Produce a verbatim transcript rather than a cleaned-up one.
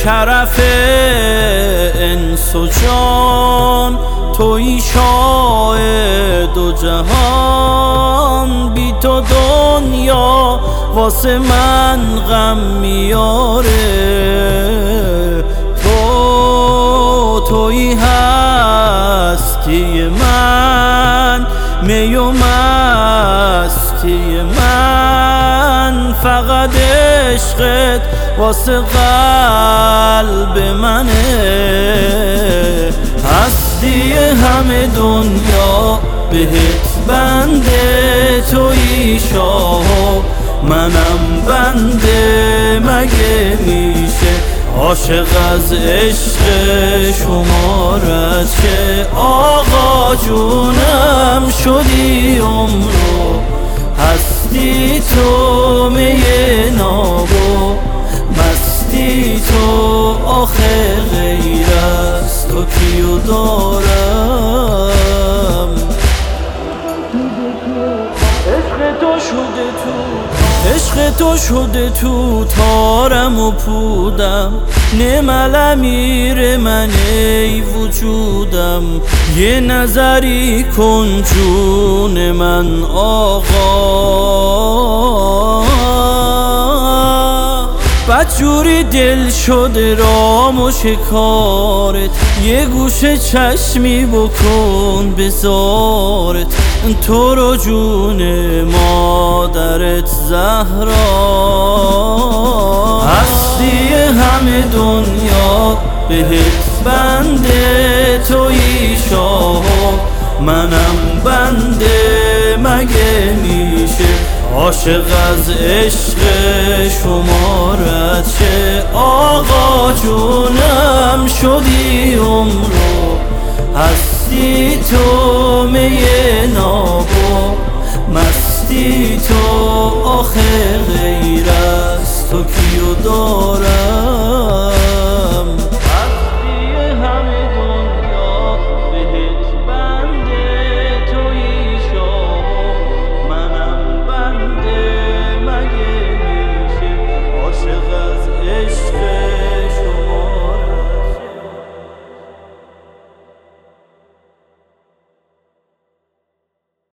شرف انس و جان، تویی شاه دو جهان. بی تو دنیا واسه من غم میاره، تو تویی هستی من، می و مستی من. فقط عشقت واسه قلب منه، هستی همه دنیا بهت بنده. تویی شاه و منم بنده، مگه میشه عاشق از عشق شما رد شه؟ آقا جونم شدی عمرو، هستی تو می ناب و مستی تو. آخه غیر از تو کیو دارم؟ عشق تو شده تو، عشق تو شده تو تارم و پودم. نمل امیر من ای وجودم، یه نظری کن جون من آقا. بدجوری دل شده رام و شکارت، یه گوشه چشمی بکن بزارت. تو رو جون مادرت زهرا، هستی همه دنیا بهت بنده. تویی شاه و منم بنده، مگه میشه عاشق از عشق شما رد شه؟ آقا جونم شدی عمرو، هستی تو می ناب و مستی تو. آخه غیر از تو کیو دارم؟